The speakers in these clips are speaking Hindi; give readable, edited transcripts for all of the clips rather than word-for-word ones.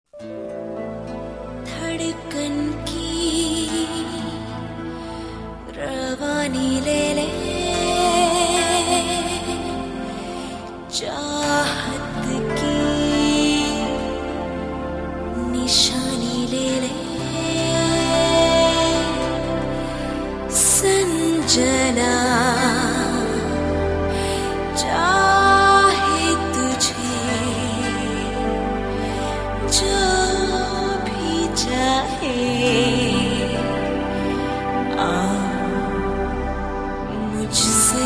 धड़कन की रवानी ले ले, चाहत की निशानी ले ले, संजना चाहे तुझे जो भी चाहे, आ मुझसे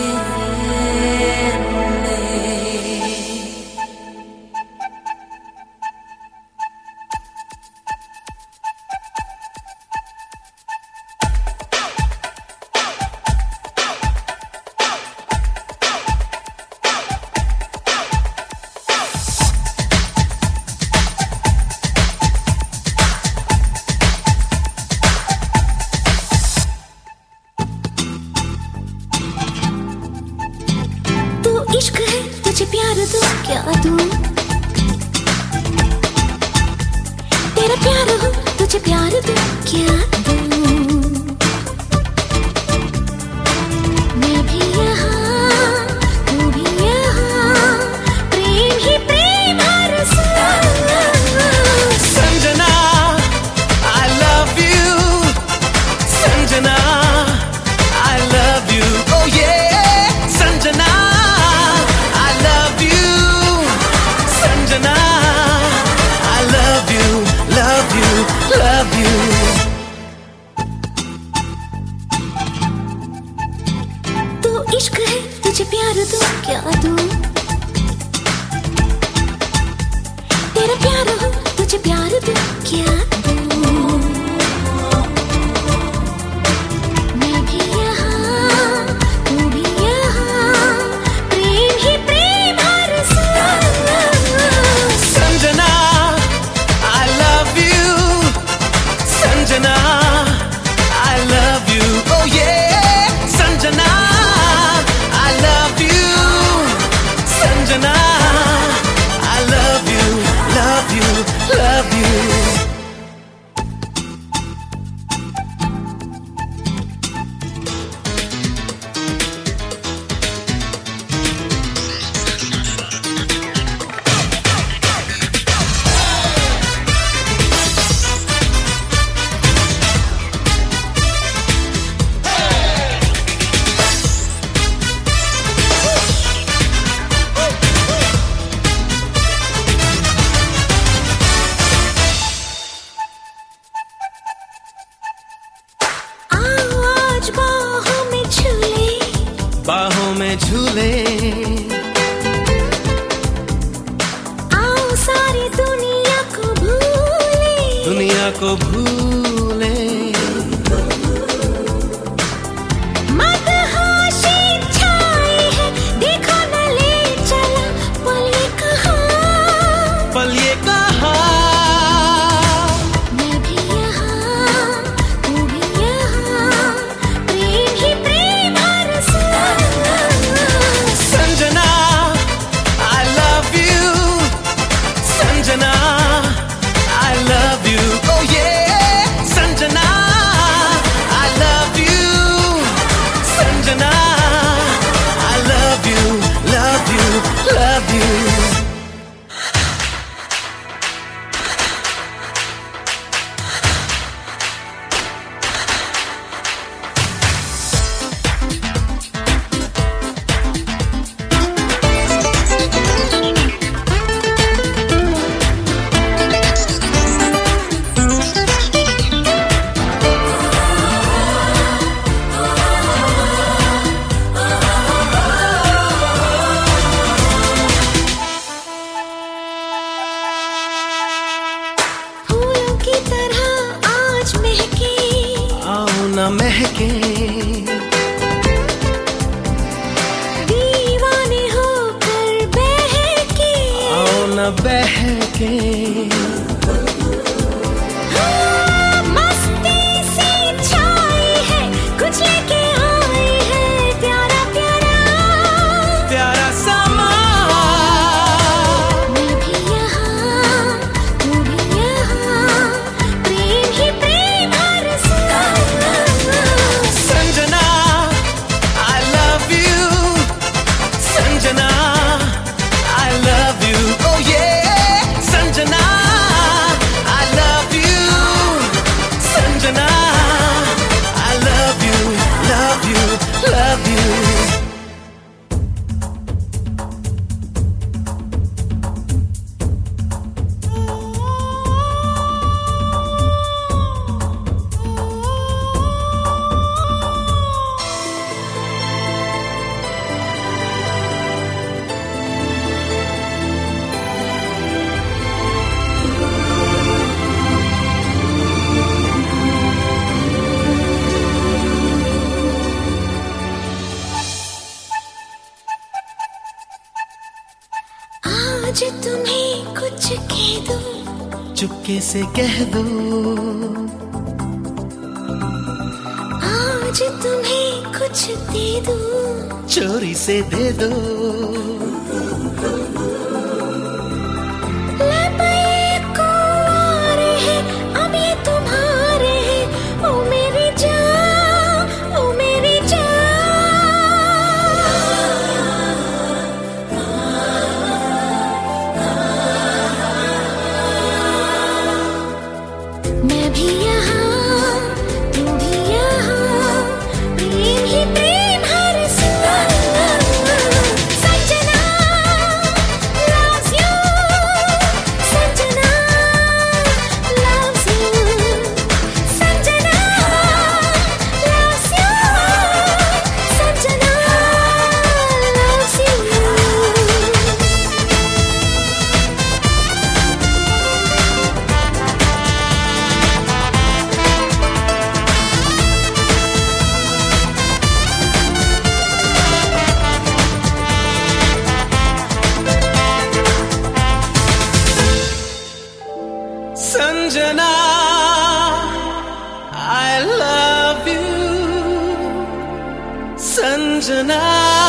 इश्क है तुझे प्यार दूं क्या दूं, तेरा प्यार हो तुझे प्यार दूं क्या दूं, मैं भी यहाँ तू भी यहाँ, प्रेम ही प्रेम हर Sanjana I love you, Sanjana I love you, oh yeah, Sanjana I love you, love you, love you. तो इश्क है तुझे प्यार दूं क्या दूं, तेरा प्यार हो तुझे प्यार दूं क्या दूं, मैं भी यहाँ तू भी यहाँ, प्रेम ही प्रेम हर Sanjana I love you, Sanjana I love you, oh yeah, Sanjana I love you, Sanjana I love you, love you, love you. बाहों में झूले, आओ सारी दुनिया को भूले, दुनिया को भूले, मदहोशी छाई है, देखो न ले चला पल ये कहाँ, पल ये कहाँ, मैं भी यहाँ तू भी यहाँ, प्रेम ही प्रेम हर Sanjana I love you, Sanjana I love you, oh yeah, Sanjana I love you, Sanjana I love you, love you, love you. न महके, दीवाने होकर बहके, आओ न बहके, मस्ती सी छाई है, कुछ लेके आई है प्यारा प्यारा, प्यारा समा, मैं भी यहाँ तू भी यहाँ, चुपके से कह दो, आज तुम्हें कुछ दे दूं, चोरी से दे दो। अब ये तुम्हारे हैं, ओ मेरी जान, ओ मेरी जान। मैं भी यहाँ, तू भी यहाँ, प्रेम ही प्रेम हर साल। Sanjana loves you, Sanjana loves you, Sanjana loves you, Sanjana loves you। Sanjana, I love you, Sanjana.